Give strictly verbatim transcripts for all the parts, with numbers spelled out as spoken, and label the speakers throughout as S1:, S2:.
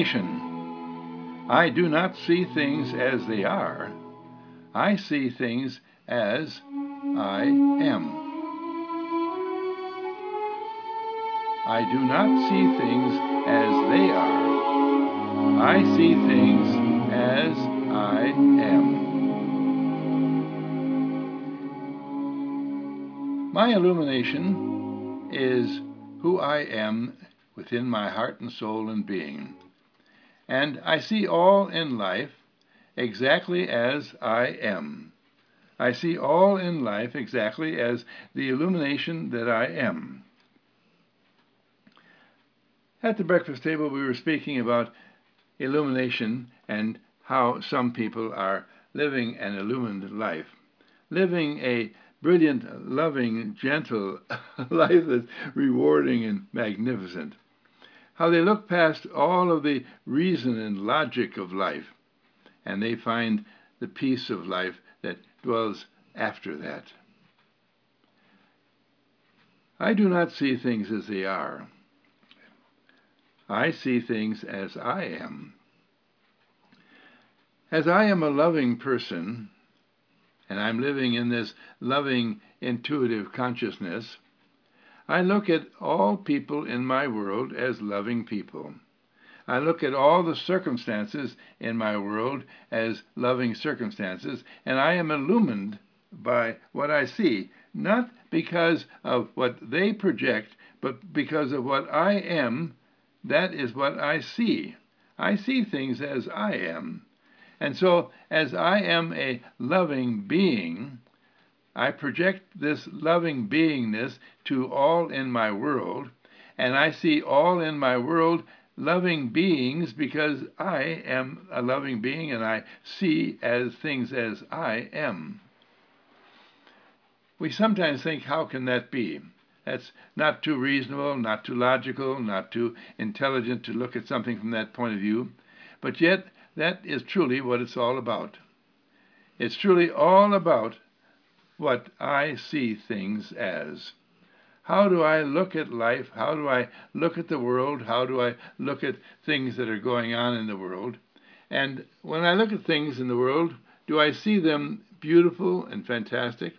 S1: Illumination. I do not see things as they are. I see things as I am. I do not see things as they are. I see things as I am. My illumination is who I am within my heart and soul and being. And I see all in life exactly as I am. I see all in life exactly as the illumination that I am. At the breakfast table, we were speaking about illumination and how some people are living an illumined life, living a brilliant, loving, gentle life that's rewarding and magnificent. How they look past all of the reason and logic of life, and they find the peace of life that dwells after that. I do not see things as they are. I see things as I am. As I am a loving person, and I'm living in this loving, intuitive consciousness, I look at all people in my world as loving people. I look at all the circumstances in my world as loving circumstances, and I am illumined by what I see, not because of what they project, but because of what I am. That is what I see. I see things as I am. And so, as I am a loving being, I project this loving beingness to all in my world, and I see all in my world loving beings because I am a loving being and I see as things as I am. We sometimes think, how can that be? That's not too reasonable, not too logical, not too intelligent to look at something from that point of view. But yet, that is truly what it's all about. It's truly all about what I see things as. How do I look at life? How do I look at the world? How do I look at things that are going on in the world? And when I look at things in the world, do I see them beautiful and fantastic?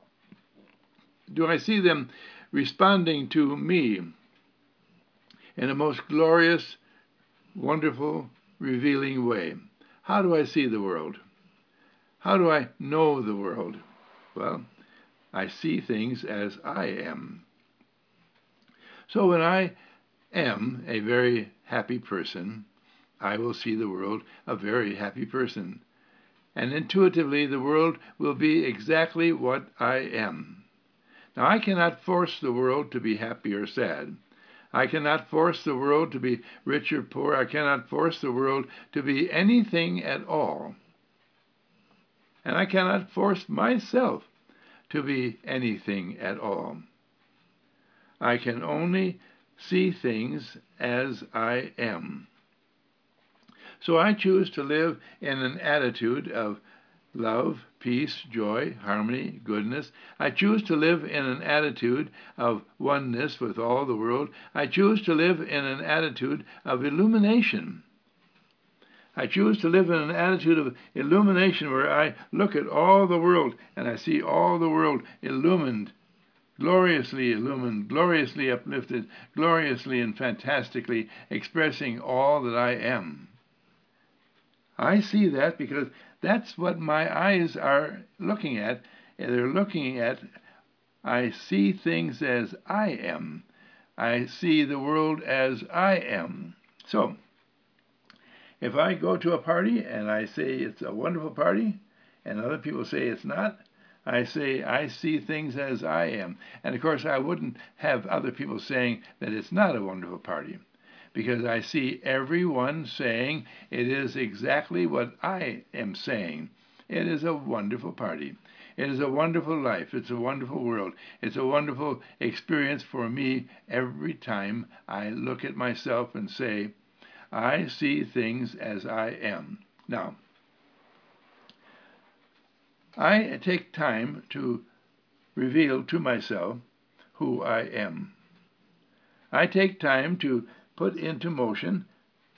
S1: Do I see them responding to me in a most glorious, wonderful, revealing way? How do I see the world? How do I know the world? Well, I see things as I am. So when I am a very happy person, I will see the world a very happy person. And intuitively, the world will be exactly what I am. Now, I cannot force the world to be happy or sad. I cannot force the world to be rich or poor. I cannot force the world to be anything at all. And I cannot force myself to be anything at all. I can only see things as I am. So I choose to live in an attitude of love, peace, joy, harmony, goodness. I choose to live in an attitude of oneness with all the world. I choose to live in an attitude of illumination. I choose to live in an attitude of illumination where I look at all the world and I see all the world illumined, gloriously illumined, gloriously uplifted, gloriously and fantastically expressing all that I am. I see that because that's what my eyes are looking at. They're looking at, I see things as I am. I see the world as I am. So, if I go to a party and I say it's a wonderful party, and other people say it's not, I say I see things as I am. And of course, I wouldn't have other people saying that it's not a wonderful party, because I see everyone saying it is exactly what I am saying. It is a wonderful party. It is a wonderful life. It's a wonderful world. It's a wonderful experience for me every time I look at myself and say, I see things as I am. Now, I take time to reveal to myself who I am. I take time to put into motion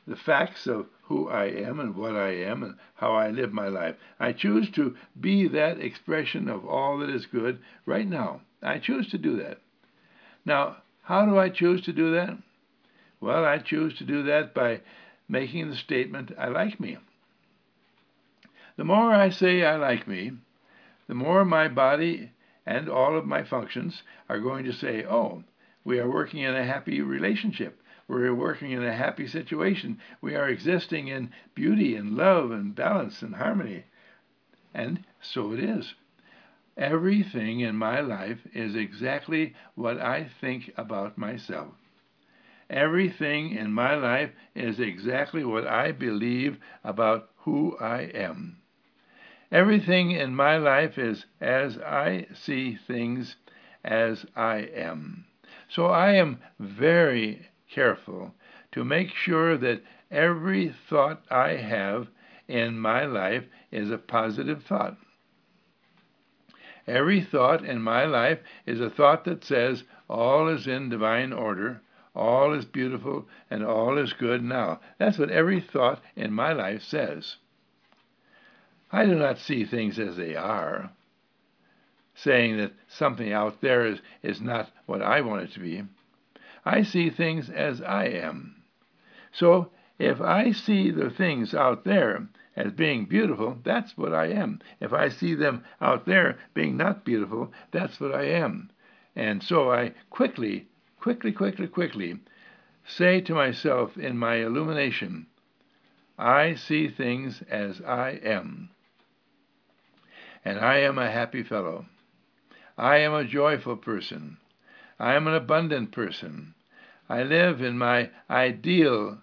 S1: the facts of who I am and what I am and how I live my life. I choose to be that expression of all that is good right now. I choose to do that. Now, how do I choose to do that? Well, I choose to do that by making the statement, I like me. The more I say I like me, the more my body and all of my functions are going to say, oh, we are working in a happy relationship. We're working in a happy situation. We are existing in beauty and love and balance and harmony. And so it is. Everything in my life is exactly what I think about myself. Everything in my life is exactly what I believe about who I am. Everything in my life is as I see things as I am. So I am very careful to make sure that every thought I have in my life is a positive thought. Every thought in my life is a thought that says, all is in divine order, all is beautiful, and all is good now. That's what every thought in my life says. I do not see things as they are, saying that something out there is, is not what I want it to be. I see things as I am. So if I see the things out there as being beautiful, that's what I am. If I see them out there being not beautiful, that's what I am. And so I quickly, quickly, quickly, quickly say to myself in my illumination, I see things as I am. And I am a happy fellow. I am a joyful person. I am an abundant person. I live in my ideal,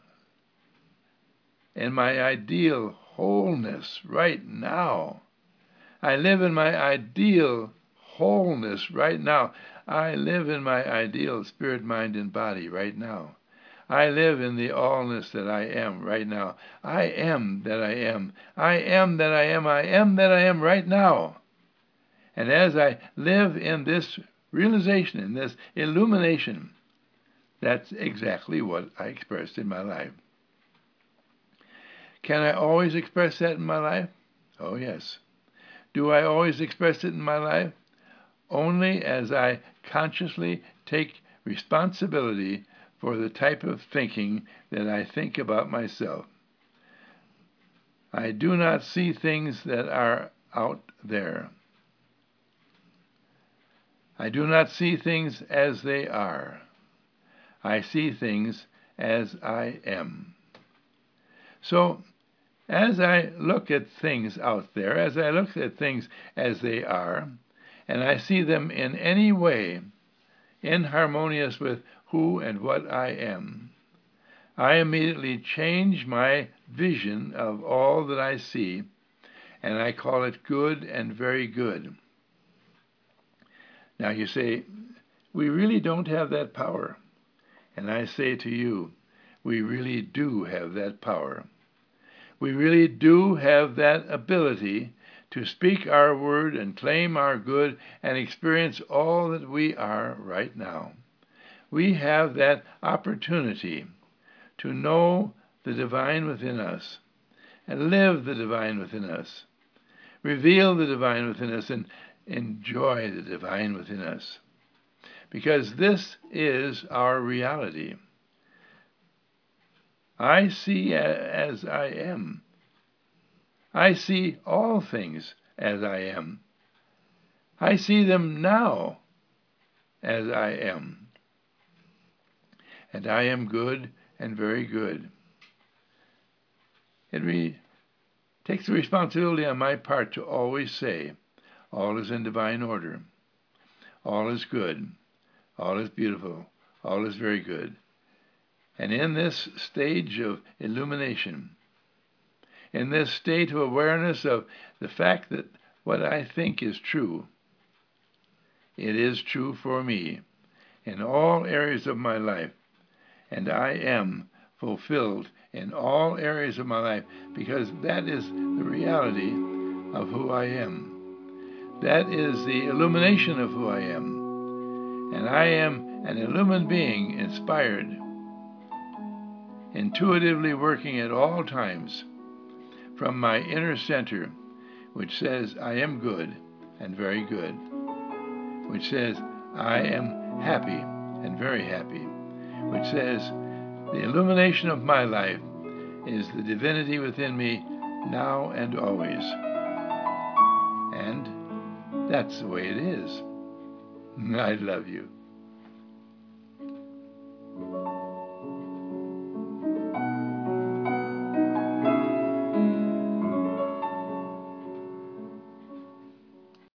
S1: in my ideal wholeness right now. I live in my ideal wholeness right now. I live in my ideal spirit, mind, and body right now. I live in the allness that I am right now. I am that I am. I am that I am. I am that I am right now. And as I live in this realization, in this illumination, that's exactly what I expressed in my life. Can I always express that in my life? Oh, yes. Do I always express it in my life? Only as I consciously take responsibility for the type of thinking that I think about myself. I do not see things that are out there. I do not see things as they are. I see things as I am. So, as I look at things out there, as I look at things as they are, and I see them in any way inharmonious with who and what I am, I immediately change my vision of all that I see, and I call it good and very good. Now you say, we really don't have that power. And I say to you, we really do have that power. We really do have that ability to speak our word and claim our good and experience all that we are right now. We have that opportunity to know the divine within us and live the divine within us, reveal the divine within us, and enjoy the divine within us. Because this is our reality. I see as I am. I see all things as I am. I see them now as I am. And I am good and very good. It re- takes the responsibility on my part to always say, all is in divine order. All is good. All is beautiful. All is very good. And in this stage of illumination, in this state of awareness of the fact that what I think is true, it is true for me in all areas of my life, and I am fulfilled in all areas of my life because that is the reality of who I am. That is the illumination of who I am. And I am an illumined being inspired intuitively working at all times from my inner center, which says I am good and very good, which says I am happy and very happy, which says the illumination of my life is the divinity within me now and always. And that's the way it is. I love you.